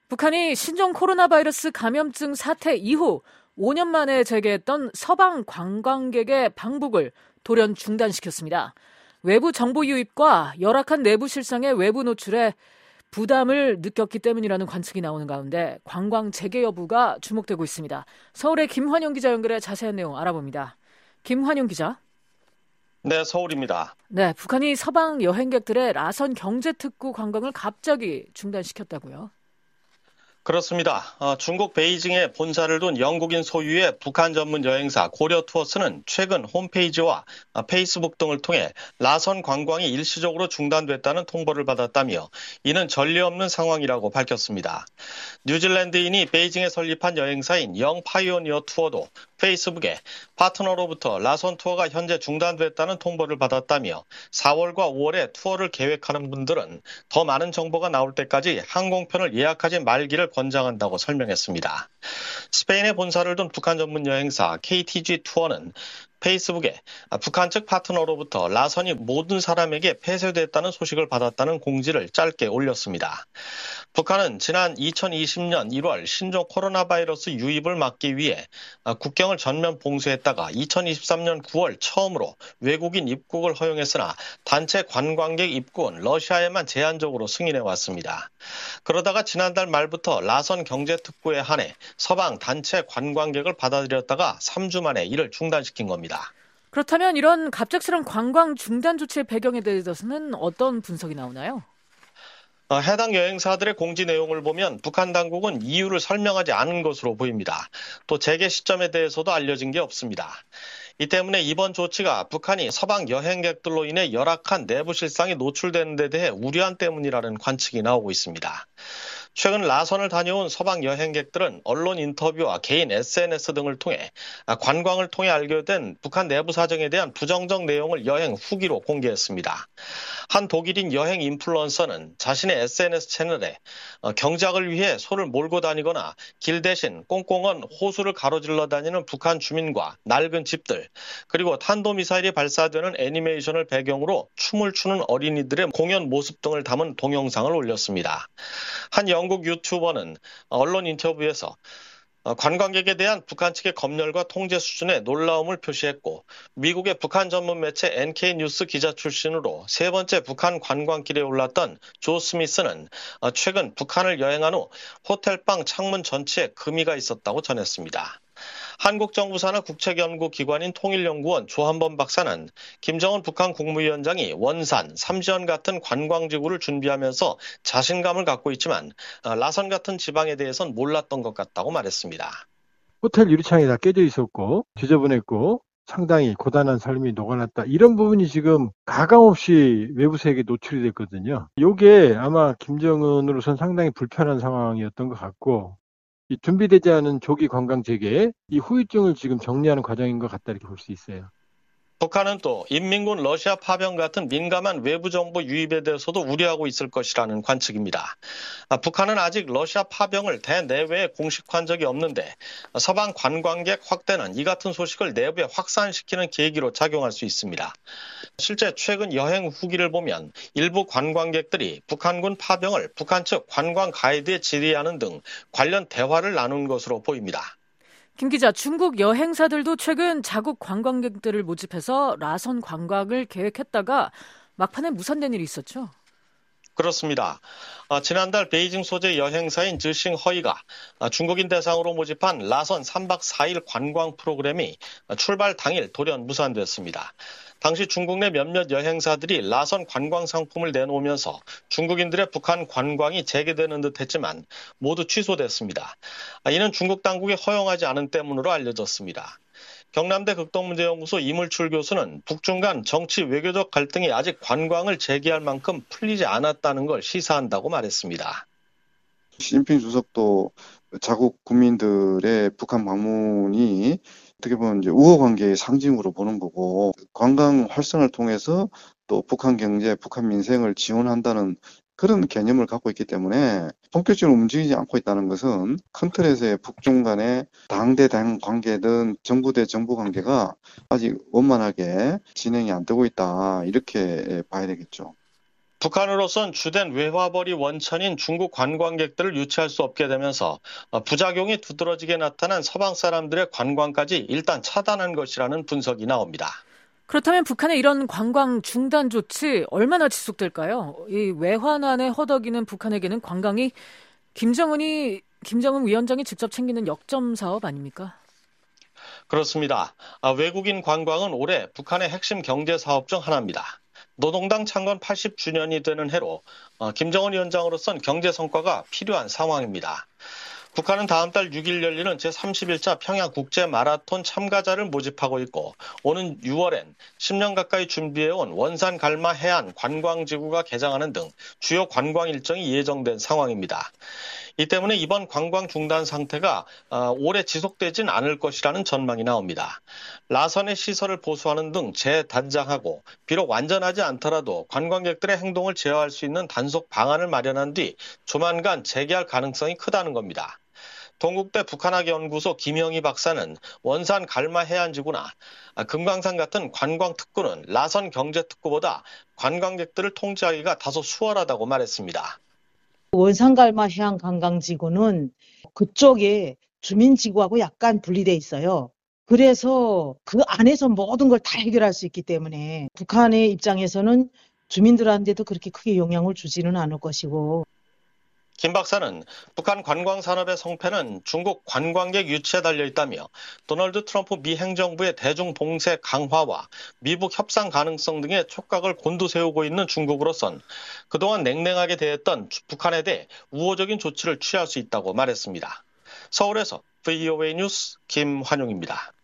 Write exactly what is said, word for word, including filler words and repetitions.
북한이 신종 코로나 바이러스 감염증 사태 이후 오 년 만에 재개했던 서방 관광객의 방북을 돌연 중단시켰습니다. 외부 정보 유입과 열악한 내부 실상의 외부 노출에 부담을 느꼈기 때문이라는 관측이 나오는 가운데 관광 재개 여부가 주목되고 있습니다. 서울의 김환용 기자 연결해 자세한 내용 알아봅니다. 김환용 기자. 네, 서울입니다. 네, 북한이 서방 여행객들의 라선 경제특구 관광을 갑자기 중단시켰다고요? 그렇습니다. 어, 중국 베이징에 본사를 둔 영국인 소유의 북한 전문 여행사 고려투어스는 최근 홈페이지와 페이스북 등을 통해 라선 관광이 일시적으로 중단됐다는 통보를 받았다며 이는 전례 없는 상황이라고 밝혔습니다. 뉴질랜드인이 베이징에 설립한 여행사인 영 파이오니어 투어도 페이스북에 파트너로부터 라선 투어가 현재 중단됐다는 통보를 받았다며 사월과 오월에 투어를 계획하는 분들은 더 많은 정보가 나올 때까지 항공편을 예약하지 말기를 권장한다고 설명했습니다. 스페인에 본사를 둔 북한 전문 여행사 케이티지 투어는 페이스북에 북한 측 파트너로부터 라선이 모든 사람에게 폐쇄됐다는 소식을 받았다는 공지를 짧게 올렸습니다. 북한은 지난 이천이십 년 일월 신종 코로나 바이러스 유입을 막기 위해 국경을 전면 봉쇄했다가 이천이십삼 년 구월 처음으로 외국인 입국을 허용했으나 단체 관광객 입국은 러시아에만 제한적으로 승인해 왔습니다. 그러다가 지난달 말부터 라선 경제특구에 한해 서방 단체 관광객을 받아들였다가 삼 주 만에 이를 중단시킨 겁니다. 그렇다면 이런 갑작스러운 관광 중단 조치의 배경에 대해서는 어떤 분석이 나오나요? 해당 여행사들의 공지 내용을 보면 북한 당국은 이유를 설명하지 않은 것으로 보입니다. 또 재개 시점에 대해서도 알려진 게 없습니다. 이 때문에 이번 조치가 북한이 서방 여행객들로 인해 열악한 내부 실상이 노출되는 데 대해 우려한 때문이라는 관측이 나오고 있습니다. 최근 라선을 다녀온 서방 여행객들은 언론 인터뷰와 개인 에스엔에스 등을 통해 관광을 통해 알게 된 북한 내부 사정에 대한 부정적 내용을 여행 후기로 공개했습니다. 한 독일인 여행 인플루언서는 자신의 에스엔에스 채널에 경작을 위해 소를 몰고 다니거나 길 대신 꽁꽁한 호수를 가로질러 다니는 북한 주민과 낡은 집들, 그리고 탄도미사일이 발사되는 애니메이션을 배경으로 춤을 추는 어린이들의 공연 모습 등을 담은 동영상을 올렸습니다. 한 영국 유튜버는 언론 인터뷰에서 관광객에 대한 북한 측의 검열과 통제 수준에 놀라움을 표시했고 미국의 북한 전문 매체 엔케이 뉴스 기자 출신으로 세 번째 북한 관광길에 올랐던 조 스미스는 최근 북한을 여행한 후 호텔방 창문 전체에 금이가 있었다고 전했습니다. 한국 정부 산하 국책연구기관인 통일연구원 조한범 박사는 김정은 북한 국무위원장이 원산, 삼지연 같은 관광지구를 준비하면서 자신감을 갖고 있지만 라선 같은 지방에 대해선 몰랐던 것 같다고 말했습니다. 호텔 유리창이 다 깨져 있었고 지저분했고 상당히 고단한 삶이 녹아났다. 이런 부분이 지금 가감없이 외부 세계에 노출이 됐거든요. 이게 아마 김정은으로선 상당히 불편한 상황이었던 것 같고 이 준비되지 않은 조기 관광 재개의 이 후유증을 지금 정리하는 과정인 것 같다 이렇게 볼 수 있어요. 북한은 또 인민군 러시아 파병 같은 민감한 외부 정보 유입에 대해서도 우려하고 있을 것이라는 관측입니다. 북한은 아직 러시아 파병을 대내외에 공식화한 적이 없는데 서방 관광객 확대는 이 같은 소식을 내부에 확산시키는 계기로 작용할 수 있습니다. 실제 최근 여행 후기를 보면 일부 관광객들이 북한군 파병을 북한 측 관광 가이드에 질의하는 등 관련 대화를 나눈 것으로 보입니다. 김 기자, 중국 여행사들도 최근 자국 관광객들을 모집해서 라선 관광을 계획했다가 막판에 무산된 일이 있었죠? 그렇습니다. 어, 지난달 베이징 소재 여행사인 즈싱허이가 중국인 대상으로 모집한 라선 삼 박 사 일 관광 프로그램이 출발 당일 돌연 무산됐습니다. 당시 중국 내 몇몇 여행사들이 라선 관광 상품을 내놓으면서 중국인들의 북한 관광이 재개되는 듯 했지만 모두 취소됐습니다. 이는 중국 당국이 허용하지 않은 때문으로 알려졌습니다. 경남대 극동문제연구소 이물출 교수는 북중 간 정치 외교적 갈등이 아직 관광을 재개할 만큼 풀리지 않았다는 걸 시사한다고 말했습니다. 시진핑 주석도 자국 국민들의 북한 방문이 어떻게 보면 이제 우호 관계의 상징으로 보는 거고 관광 활성을 통해서 또 북한 경제, 북한 민생을 지원한다는 그런 개념을 갖고 있기 때문에 본격적으로 움직이지 않고 있다는 것은 큰 틀에서의 북중 간의 당 대 당 관계든 정부 대 정부 관계가 아직 원만하게 진행이 안 되고 있다 이렇게 봐야 되겠죠. 북한으로선 주된 외화벌이 원천인 중국 관광객들을 유치할 수 없게 되면서 부작용이 두드러지게 나타난 서방 사람들의 관광까지 일단 차단한 것이라는 분석이 나옵니다. 그렇다면 북한의 이런 관광 중단 조치 얼마나 지속될까요? 이 외환안에 허덕이는 북한에게는 관광이 김정은이 김정은 위원장이 직접 챙기는 역점 사업 아닙니까? 그렇습니다. 외국인 관광은 올해 북한의 핵심 경제 사업 중 하나입니다. 노동당 창건 팔십 주년이 되는 해로 김정은 위원장으로선 경제 성과가 필요한 상황입니다. 북한은 다음 달 육 일 열리는 제삼십일 차 평양 국제 마라톤 참가자를 모집하고 있고 오는 유월엔 십 년 가까이 준비해온 원산 갈마 해안 관광지구가 개장하는 등 주요 관광 일정이 예정된 상황입니다. 이 때문에 이번 관광 중단 상태가 오래 지속되진 않을 것이라는 전망이 나옵니다. 라선의 시설을 보수하는 등 재단장하고 비록 완전하지 않더라도 관광객들의 행동을 제어할 수 있는 단속 방안을 마련한 뒤 조만간 재개할 가능성이 크다는 겁니다. 동국대 북한학연구소 김영희 박사는 원산 갈마 해안지구나 금강산 같은 관광특구는 라선 경제특구보다 관광객들을 통제하기가 다소 수월하다고 말했습니다. 원산갈마 해안관광지구는 그쪽에 주민지구하고 약간 분리돼 있어요. 그래서 그 안에서 모든 걸 다 해결할 수 있기 때문에 북한의 입장에서는 주민들한테도 그렇게 크게 영향을 주지는 않을 것이고. 김 박사는 북한 관광산업의 성패는 중국 관광객 유치에 달려있다며 도널드 트럼프 미 행정부의 대중 봉쇄 강화와 미북 협상 가능성 등의 촉각을 곤두세우고 있는 중국으로선 그동안 냉랭하게 대했던 북한에 대해 우호적인 조치를 취할 수 있다고 말했습니다. 서울에서 브이오에이 뉴스 김환용입니다.